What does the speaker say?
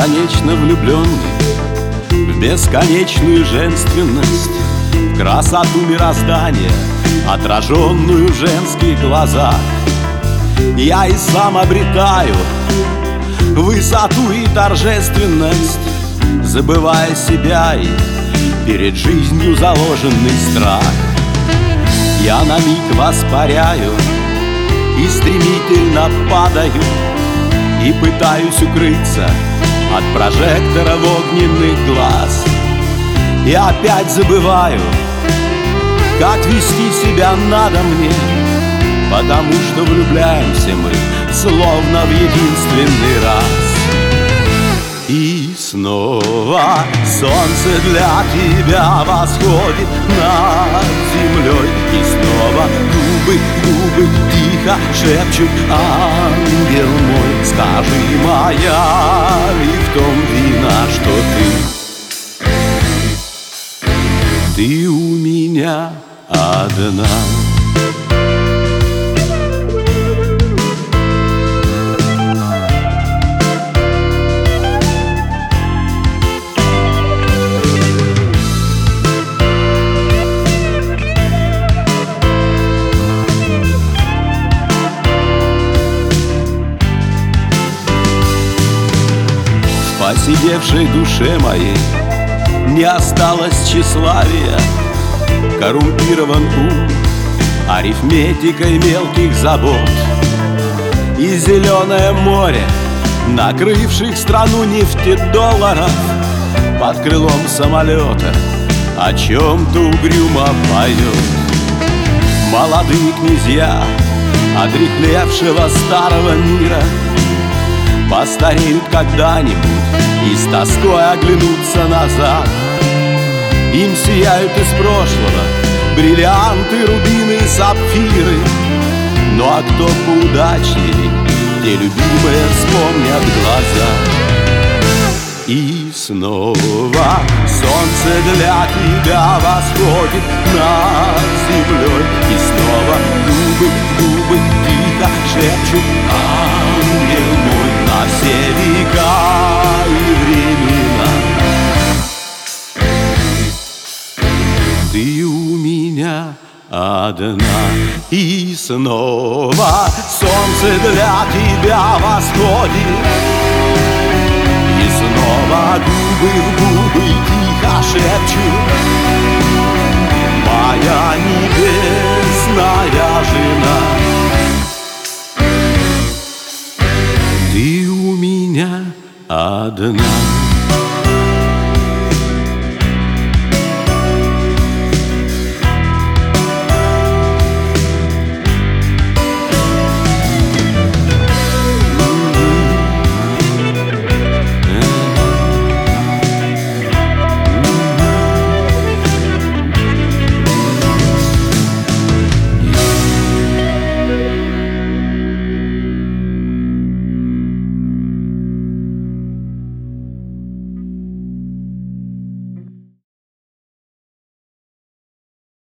бесконечно влюбленный в бесконечную женственность, в красоту мироздания, отраженную в женских глазах. Я и сам обретаю высоту и торжественность, забывая себя и перед жизнью заложенный страх. Я на миг воспаряю и стремительно падаю, и пытаюсь укрыться от прожекторов огненных глаз. И опять забываю, как вести себя надо мне, потому что влюбляемся мы словно в единственный раз. И снова солнце для тебя восходит над землей, и снова губы тихо шепчут: ангел мой, скажи, моя ли в том вина, что ты у меня одна. В посидевшей душе моей не осталось тщеславия, коррумпирован ум арифметикой мелких забот. И зеленое море, накрывших страну нефтедолларов, под крылом самолета о чем-то угрюмо поет. Молодые князья отрехлевшего старого мира постареют когда-нибудь и с тоской оглянутся назад. Им сияют из прошлого бриллианты, рубины и сапфиры. Ну а кто поудачнее, те любимые вспомнят глаза. И снова солнце для тебя восходит над землей, и снова губы тихо шепчут: ангел мой, на все века и времена ты у меня одна. И снова солнце для тебя восходит, и снова губы в губы тихо шепчут: моя небесная жена, ты у меня одна.